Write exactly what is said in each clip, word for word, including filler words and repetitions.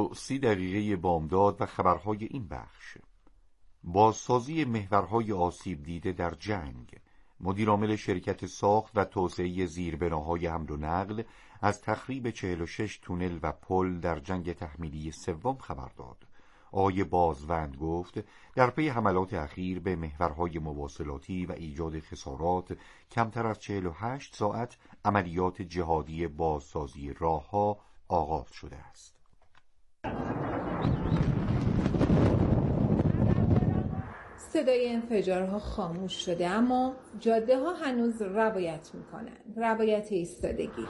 و سی دقیقه بامداد و خبرهای این بخش. بازسازی محورهای آسیب دیده در جنگ. مدیرعامل شرکت ساخت و توسعه زیربناهای حمل و نقل از تخریب چهل و شش تونل و پل در جنگ تحمیلی سوم خبر داد. آقای بازوند گفت در پی حملات اخیر به محورهای مواصلاتی و ایجاد خسارات کمتر از چهل و هشت ساعت عملیات جهادی بازسازی راهها آغاز شده است. صدای انفجارها خاموش شده، اما جاده ها هنوز روایت میکنند. روایت ایستادگی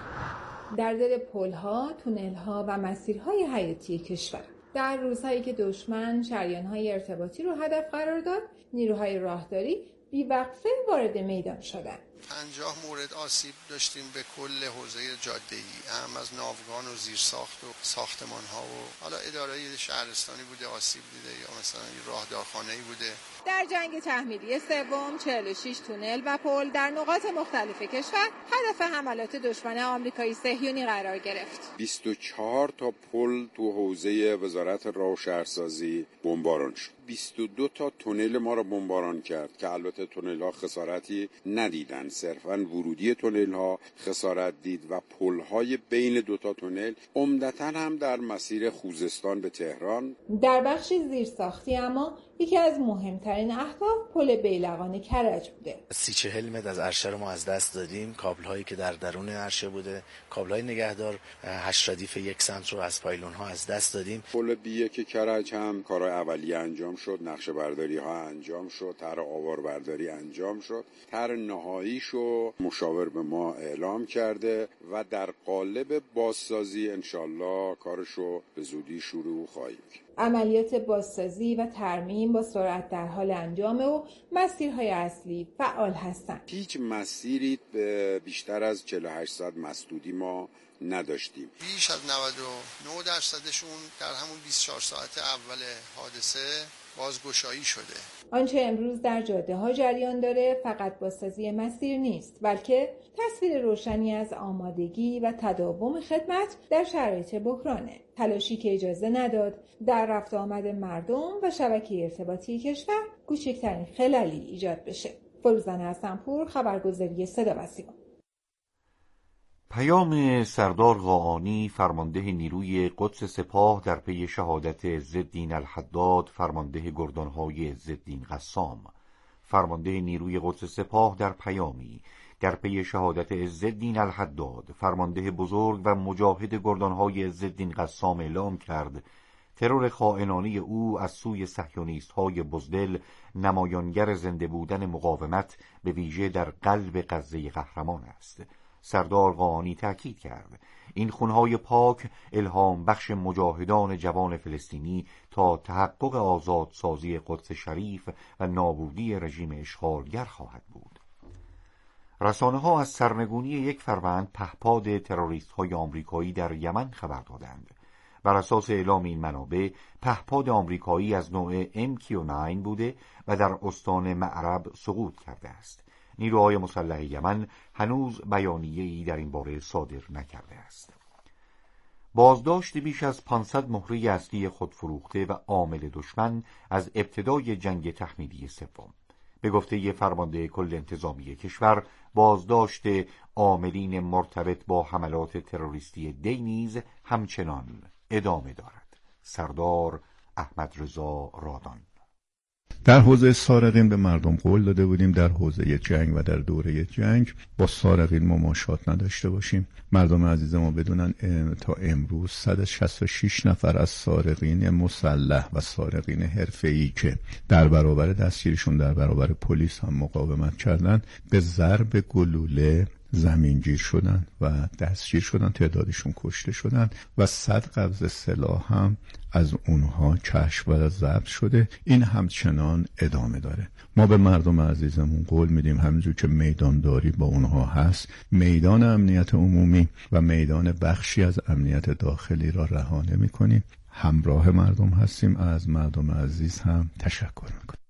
در دل پلها، تونلها و مسیرهای حیاتی کشور. در روزهایی که دشمن شریانهای ارتباطی رو هدف قرار داد، نیروهای راهداری بیوقفه وارد میدان شدند. پنجاه مورد آسیب داشتیم به کل حوزه جاده‌ای، هم از ناوگان و زیرساخت و ساختمان‌ها و حالا اداره‌ای شهرستانی بوده آسیب دیده یا مثلا راهدارخانه‌ای بوده. در جنگ تحمیلی سوم چهل و شش تونل و پل در نقاط مختلف کشور هدف حملات دشمن آمریکایی صهیونی قرار گرفت. بیست و چهار تا پل تو حوزه وزارت راه و شهرسازی بمباران شد. بیست و دو تا تونل ما را بمباران کرد که البته تونل ها خسارتی ندیدن، صرفاً ورودی تونل ها خسارت دید و پل های بین دو تا تونل عمدتاً هم در مسیر خوزستان به تهران. در بخش زیرساختی اما یکی از مهمترین اهداف پل بیلقان کرج بوده. سی چهل متر از عرشه رو ما از دست دادیم. کابل هایی که در درون عرشه بوده، کابل های نگهدار هشت ردیف یک سمت رو از پایلون ها از دست دادیم. پل بی یک کرج هم کارهای اولیه انجام شد، نقشه برداری ها انجام شد، طرح آوار برداری انجام شد، طرح نهاییشو مشاور به ما اعلام کرده و در قالب بازسازی انشالله کارشو به زودی شروع خواهیم کرد. عملیات بازسازی و ترمیم با سرعت در حال انجامه و مسیرهای اصلی فعال هستند. هیچ مسیری به بیشتر از چهل و هشت ساعت مسدودی ما نداشتیم. بیش از نود و نه درصدشون در همون بیست و چهار ساعت اول حادثه بازگشایی شده. آنچه امروز در جاده ها جریان داره فقط بازسازی مسیر نیست، بلکه تصویر روشنی از آمادگی و تداوم خدمت در شرایط بحرانه. تلاشی که اجازه نداد در رفت آمد مردم و شبکه ارتباطی کشور کوچکترین خللی ایجاد بشه. فروزان حسنپور، خبرگزاری صدا و سیما. پیام سردار قاآنی فرمانده نیروی قدس سپاه در پی شهادت عزالدین الحداد فرمانده گردانهای عزالدین قسام. فرمانده نیروی قدس سپاه در پیامی در پی شهادت عزالدین الحداد فرمانده بزرگ و مجاهد گردانهای عزالدین قسام اعلام کرد ترور خائنانه او از سوی صهیونیست‌های بزدل نمایانگر زنده بودن مقاومت به ویژه در قلب غزه قهرمان است. سردار قاآنی تأکید کرد این خونهای پاک الهام بخش مجاهدان جوان فلسطینی تا تحقق آزادسازی قدس شریف و نابودی رژیم اشغالگر خواهد بود. رسانه‌ها از سرنگونی یک فروند پهپاد تروریست‌های آمریکایی در یمن خبر دادند. بر اساس اعلام این منابع پهپاد آمریکایی از نوع ام کیو نه بوده و در استان معرب سقوط کرده است. نیروهای مسلح یمن هنوز بیانیه‌ای در این باره صادر نکرده است. بازداشت بیش از پانصد مهره اصلی خودفروخته و عامل دشمن از ابتدای جنگ تحمیلی سوم. به گفته فرمانده کل انتظامی کشور، بازداشت عاملین مرتبط با حملات تروریستی دی نیز همچنان ادامه دارد. سردار احمد رضا رادان. در حوزه سارقین به مردم قول داده بودیم در حوزه جنگ و در دوره جنگ با سارقین مماشات نداشته باشیم. مردم عزیز ما بدونن تا امروز صد و شصت و شش نفر از سارقین مسلح و سارقین حرفه‌ای که در برابر دستگیریشون در برابر پلیس هم مقاومت کردند به ضرب گلوله زمینگیر شدن و دستگیر شدن، تعدادشون کشته شدن و صد قبض سلاح هم از اونها کشف و ضبط شده. این همچنان ادامه داره. ما به مردم عزیزمون قول میدیم همینجور که میدانداری با اونها هست، میدان امنیت عمومی و میدان بخشی از امنیت داخلی را رها نمی‌کنیم. همراه مردم هستیم. از مردم عزیز هم تشکر میکنیم.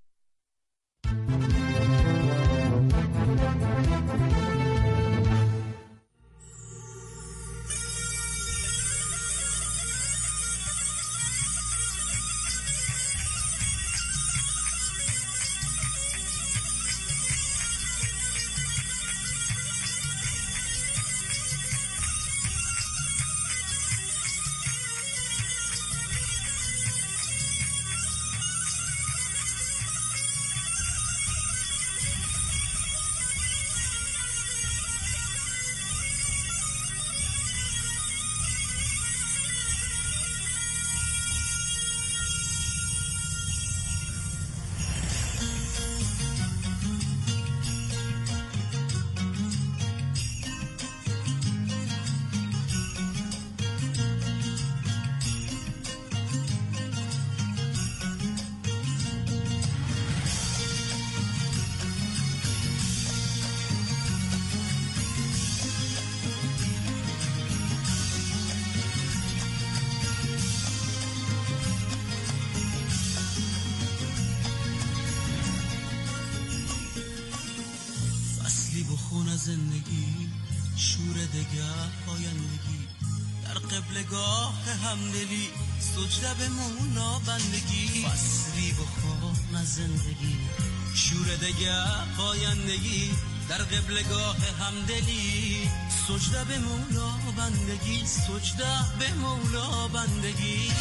زندگی، شور دگر پایندگی، در قبلگاه همدلی، سجده به مولا بندگی، فصلی بخوان از زندگی، شور دگر پایندگی، در قبلگاه همدلی، سجده به مولا بندگی، سجده به مولا بندگی.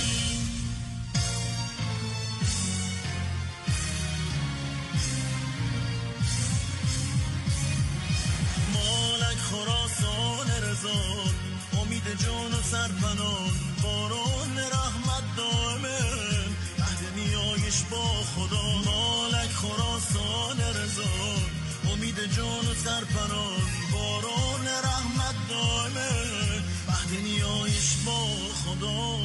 مالک خراسان رضا، امید جان و سرپنان، باران رحمت دائمه، عهد نیایش با خدا. مالک خراسان رضا، امید جان و سرپنان، باران رحمت دائمه، عهد نیایش با خدا.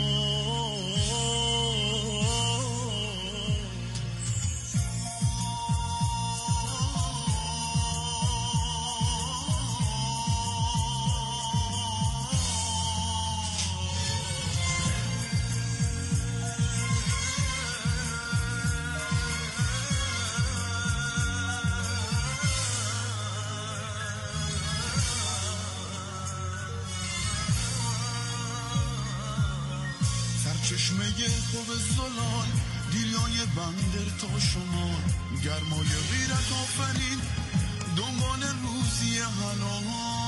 چشمه خوب زلال، دیریای بندر تا شما، گرمای غیرت آفرین، دنبال روزی حلال.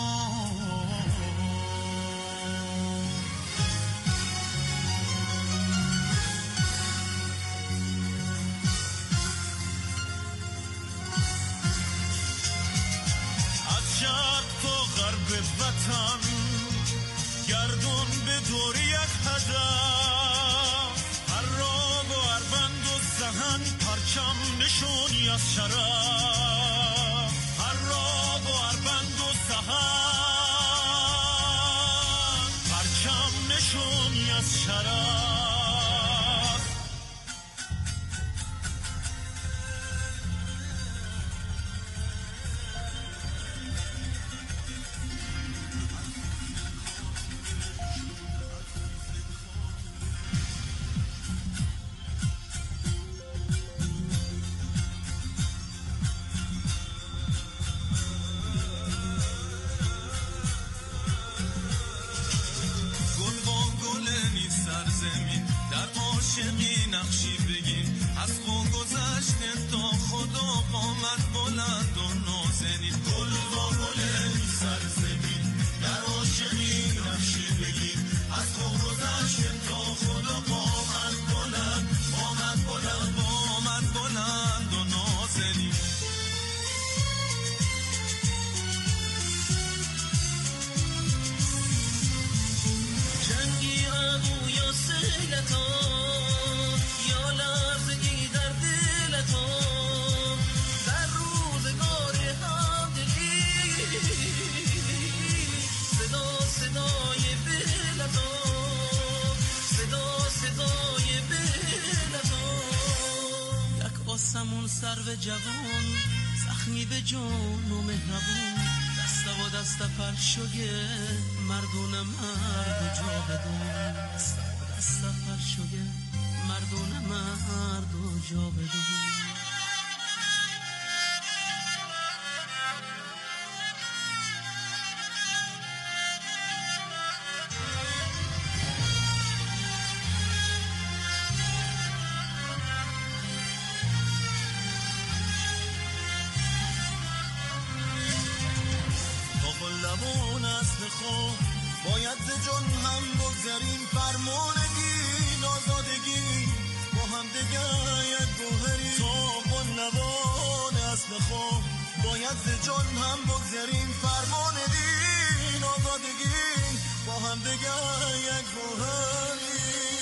از شرق تا غرب وطن، گردون به دور یک هدف، هر راه و هر بند و سهن، پرچم نشونی از شرف، هر راه و هر بند و سهن، پرچم نشونی از شرف. عاشقی نقشی بگین، از خون گذشته تا خدا، قامت بلند و نازنین، گل با گل سرزمین، در عاشقی نقشی بگین، از خون گذشته تا خدا، قامت بلند، قامت بلند، قامت بلند و نازنین. جنگی ابو یا سیلتا، یا لرزگی در دلتا، در روزگار همدلی، صدا صدای بلتا، صدا صدای بلتا. یک آسمون سر به جوان، زخمی به جان و مهربون، دست و دست پرشوگه، مردون مرد و جا بدون، دست و دست پرشوگه، مردون مرد و جا بدون. لبون است خواه، باید ز جان هم بگذریم، فرمانگی آزادگی با هم دگر یک گوهری. تا لبون است خواه، باید ز جان هم بگذریم، فرمانگی آزادگی با هم دگر یک گوهری.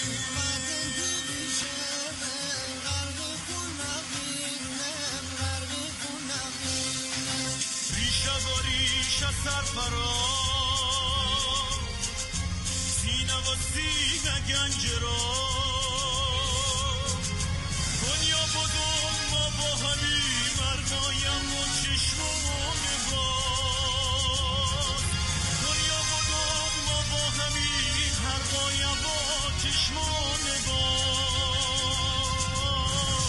ریشه سرفراز، سینه و سینه گنج را، دنیا بدون ما با همین مرمایم و چشم و نگاه، دنیا بدون ما با همین مرمایم و چشم و نگاه.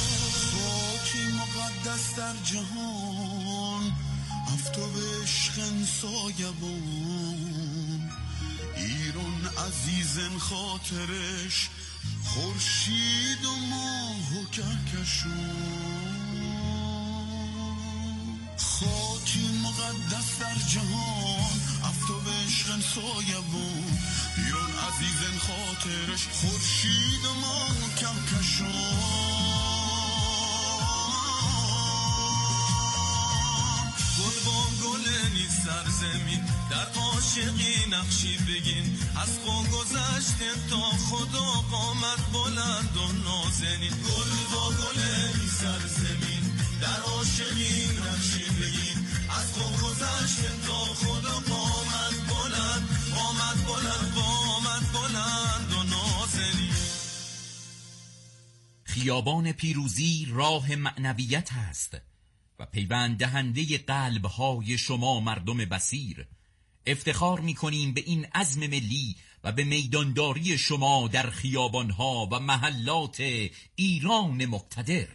خاکی مقدس در جهان، افتو به عشق عشقن سایبون ایران عزیزن خاطرش خورشید و ماه و کهکشون خاکی مقدس در جهان افتاب عشقن سایبون ایران عزیزن خاطرش خورشید و ماه و کهکشون گل با گل نی سرزمین در عاشقی نقشی بگین از خون گذشته تا خدا قامت بلند و نازنین گل با گل نی سرزمین در عاشقی نقشی بگین از خون گذشته تا خدا قامت بلند قامت بلند قامت بلند و نازنین. خیابان پیروزی راه معنویت است و پیوند دهنده قلب‌های شما مردم بصیر. افتخار می‌کنیم به این عزم ملی و به میدانداری شما در خیابان‌ها و محلات ایران مقتدر.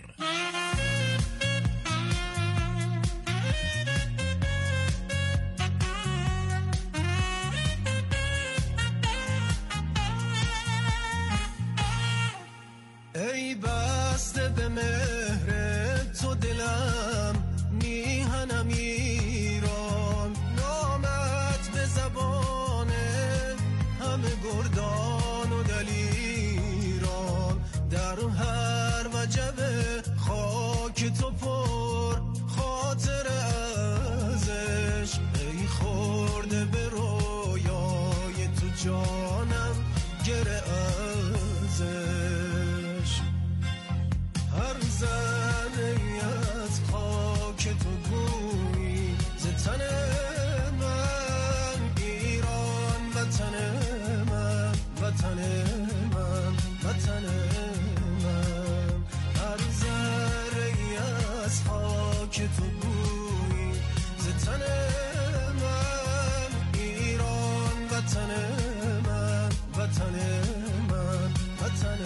ای بسته به مهر تو دلم میهنم ایران نامت به زبان همه گردان و دلیران در هر وجب خاک تو پر خاطر ازش ای خورده به رویای تو جانم گره ازش هر زنی از خاک تو گویی ز تن من ایران وطن من وطن من وطن من هر ذره‌ای از خاک تو گویی ز تن من ایران وطن من وطن من وطن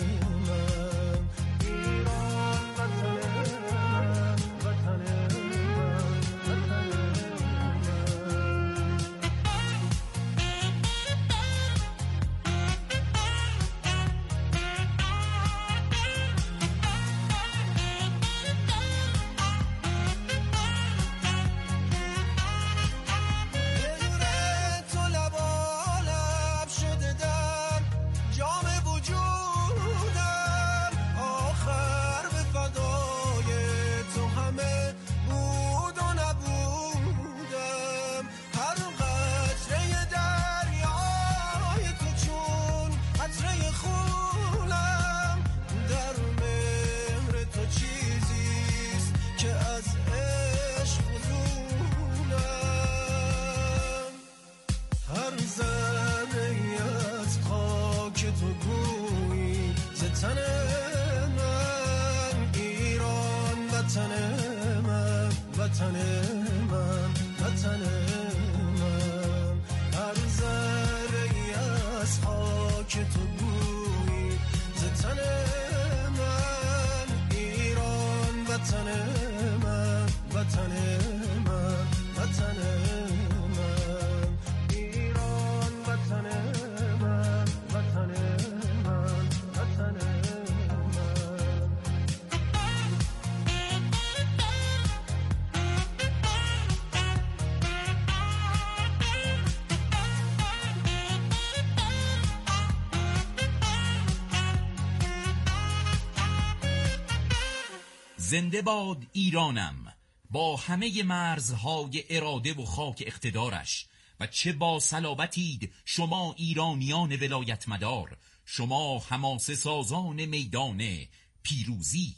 زنده باد ایرانم با همه مرزهای اراده و خاک اقتدارش و چه با صلابتید شما ایرانیان ولایت مدار، شما حماسه سازان میدان پیروزی.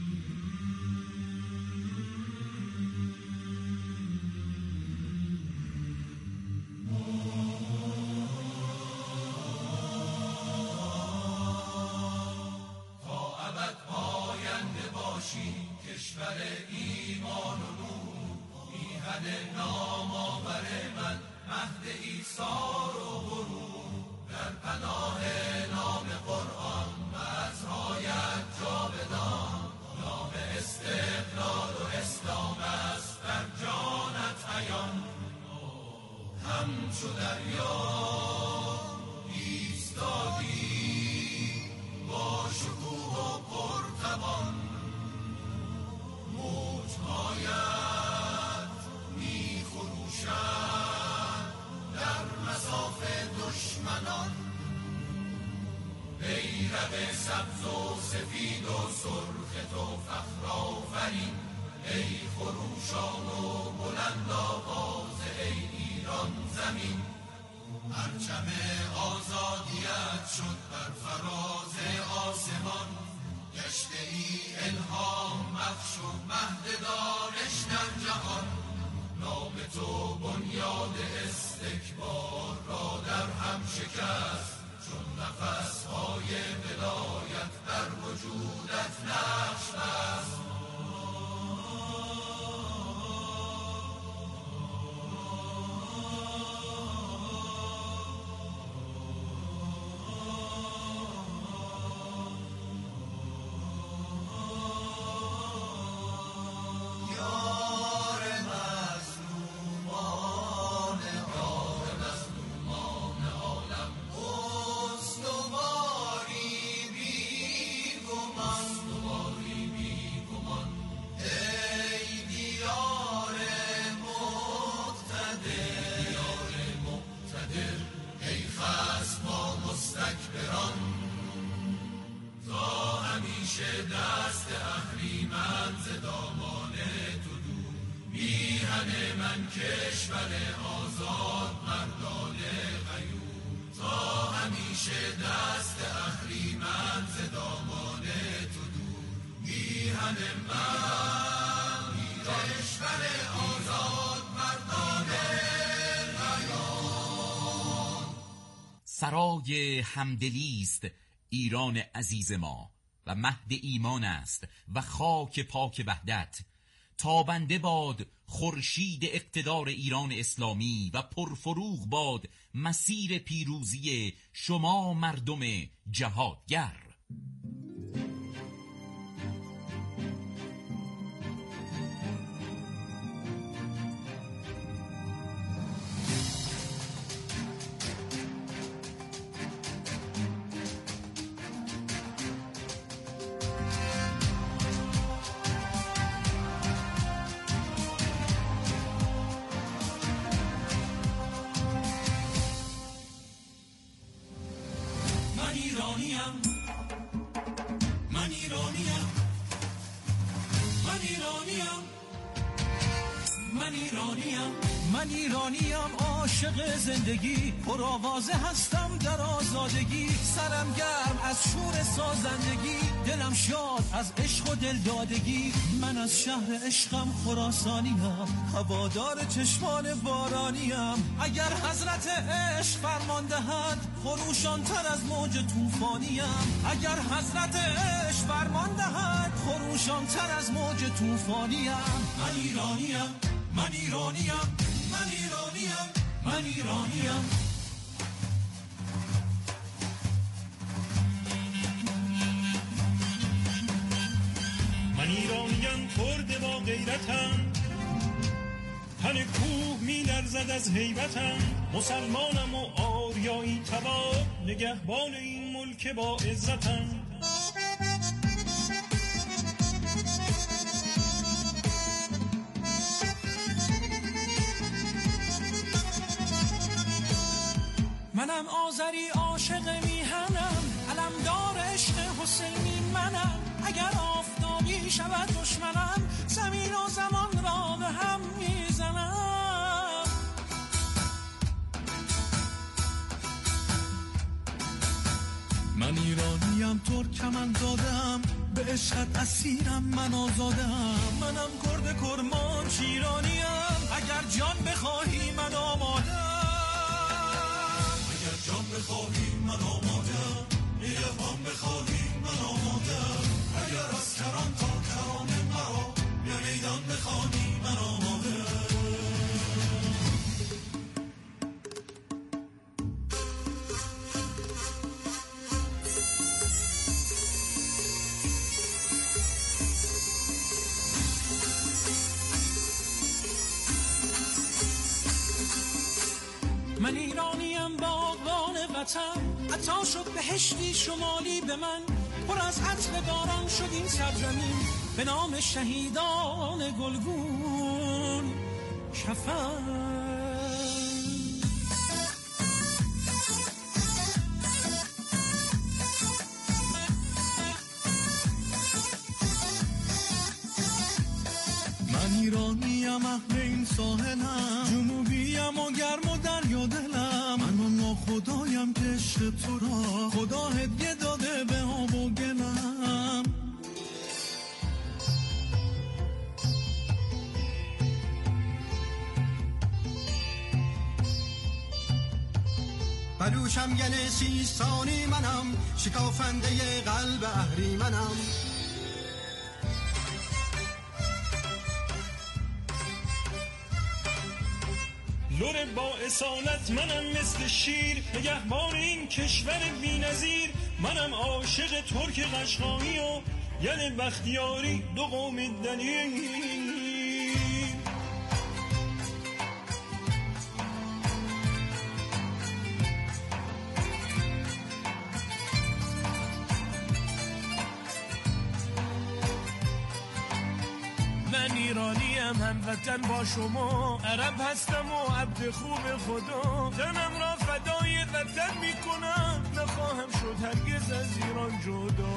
کشور ایمان و نور میهن نامآور من مهد ایثار و غرور در پناه نام قرآن مرزهایت جاودان نام استقلال و اسلام است در جانت عیان سرخ تو فخر آفرین، ای خروشان و بلند آواز ای ایران زمین. پرچم آزادیت شد بر فراز آسمان، گشته ای الهام بخش و مهد دانش در جهان. نام تو بنیاد استکبار را در هم شکست، چون نفس‌های ولایت در وجودت نقش بست. دست اهریمن ز دامان تو دور، میهن من کشور آزاد مردان غیور. تا همیشه دست اهریمن ز دامان تو دور، میهن من کشور آزاد مردان غیور. سرای همدلی است ایران عزیز ما و مهد ایمان است و خاک پاک وحدت. تابنده باد خورشید اقتدار ایران اسلامی و پرفروغ باد مسیر پیروزی شما مردم جهادگر. من ایرانیم عاشق زندگی، پرآوازه هستم در آزادگی. سرم گرم از شور سازندگی، دلم شاد از عشق و دلدادگی. من از شهر عشقم خراسانیم، هوادار چشمان بارانیم. اگر حضرت عشق فرمان دهد، خروشان تر از موج طوفانیم. اگر حضرت عشق فرمان دهد، خروشان تر از موج طوفانیم. من ایرانیم، من ایرانیم، من ایرانیم، من ایرانیم. من ایرانیم کرد با غیرتم، تن کوه می لرزد از هیبتم. مسلمانم و آریایی تبار، نگهبان این ملک با عزتم. منم آذری عاشق میهنم، علمدار عشق حسینی منم. اگر آفتابی شود دشمنم، زمین و زمان را به هم میزنم. من ایرانیم ترکمن دادم، به عشقت اسیرم من آزادم. منم کرد کرمان شیرانیم، اگر جان بخواهی من آمادم. جان بخواهی من آمادم، نگهبان بخواهی من آمادم. اگر از کران تا کران مرا به میدان بخوانی من آمادم. من ایرانیم باغبان وطن، عطا شد بهشتی شمالی به من. پر از عطر باران شد این سرزمین، به نام شهیدان گلگون کفن. ایرانیم اهل این ساحلم، جنوبیم و گرم و دریا دلم، من اون ناخدایم که عشق تو را خدا هدیه داده به آب و گلم. بلوشم گل سیستانی منم، شکافنده قلب اهریمنم. لور با اصالت منم مثل شیر، نگهبان این کشور بی‌نظیر. منم عاشق ترک قشقایی و یل بختیاری دو قوم دنیر. من ایرانیم هموطن با شما، عرب هستم و عبد خوب خدا. جانم را فدای وطن میکنم، نخواهم شد هرگز از ایران جدا.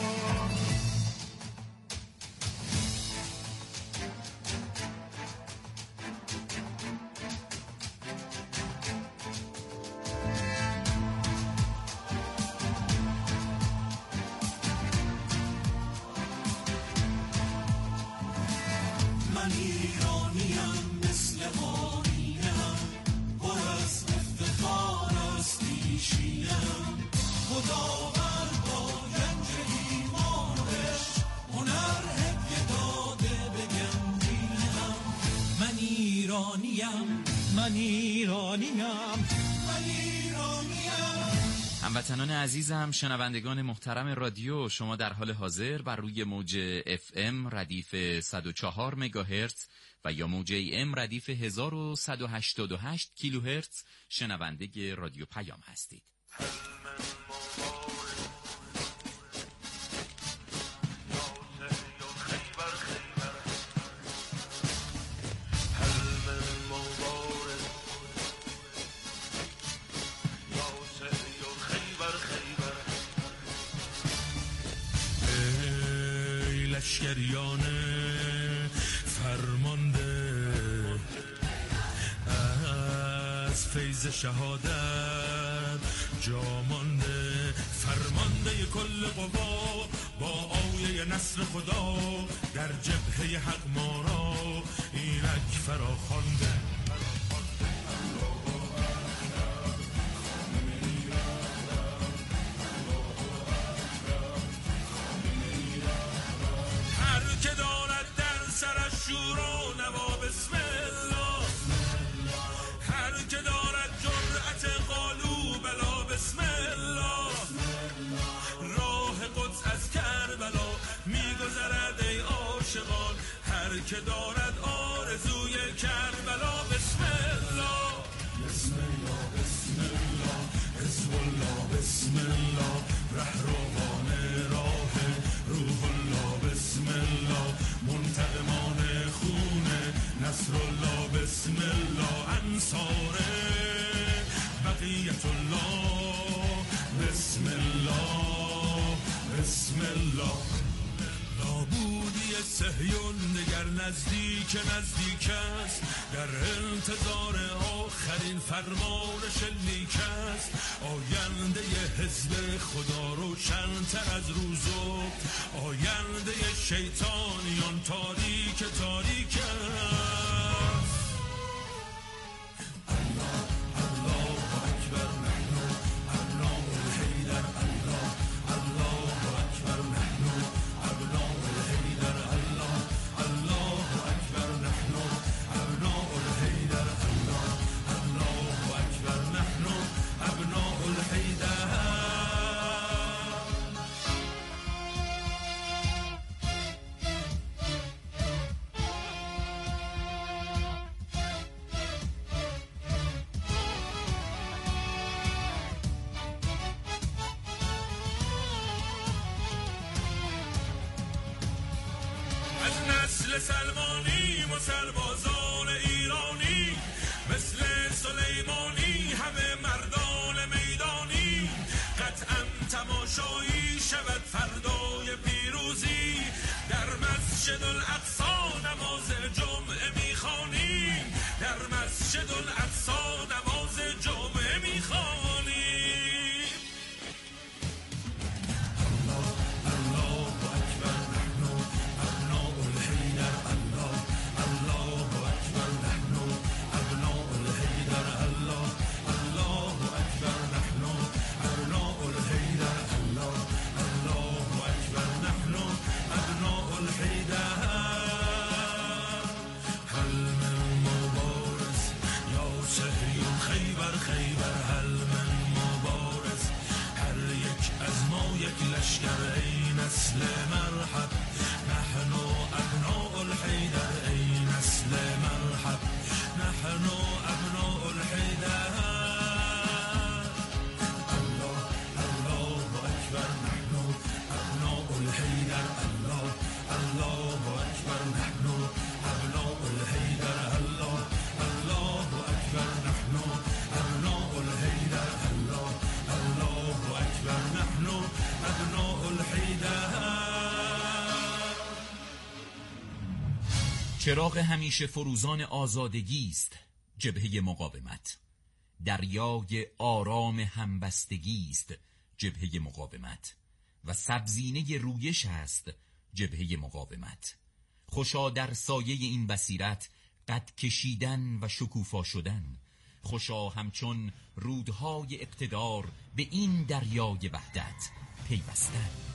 من ایرانیم مثل آینم، پر از افتخار است پیشینم. خداوند با گنج ایمان و عشق هنر هدیه داده به گنجینم. من ایرانیم، من ایرانیم، من ایرانیم. هموطنان عزیزم، شنوندگان محترم رادیو، شما در حال حاضر بر روی موج اف ام ردیف صد و چهار مگاهرتز و یا موج ای ام ردیف هزار و صد و هشتاد و هشت کیلوهرتز شنونده رادیو پیام هستید. لشکریان فرمانده از فیض شهادت جامانده، فرمانده کل قوا با آیه نصر خدا، در جبهه حق ما را اینک فراخوانده. که دارد در سرش شور و نوا بسم الله، هر که دارد جرأت قالو بلا بسم الله. راه قدس از کربلا میگذرد ای عاشقان، هر که دارد آرزوی کربلا بسم الله. بسم الله بسم الله حزب الله بسم الله، رهروان راه روح الله بسم الله، منتقمان خون نصر الله بسم الله، انصار بقیت الله بسم الله بسم الله. نابودی صهیون دگر نزدیک نزدیک است، در انتظار آخرین فرمان شلیک است. آینده حزب خدا روشن‌تر از روز و آینده شیطانیان تاریک تاریک است. الله الله اکبر، نحن ابناء الحیدر. الله الله اکبر، نحن ابناء الحیدر. الله الله اکبر، نحن ابناء الحیدر. الله الله اکبر، نحن ابناء الحیدر. مثل سلمانی و سربازان ایرانی، مثل سلیمانی همه مردان میدانی، قطعا تماشایی شود فردای پیروزی، در مسجد الاقصی نماز جمعه چراغ همیشه فروزان آزادگی است جبهه مقاومت. دریای آرام همبستگی است جبهه مقاومت و سبزینه رویش است جبهه مقاومت. خوشا در سایه این بصیرت قد کشیدن و شکوفا شدن، خوشا همچون رودهای اقتدار به این دریای وحدت پیوستن.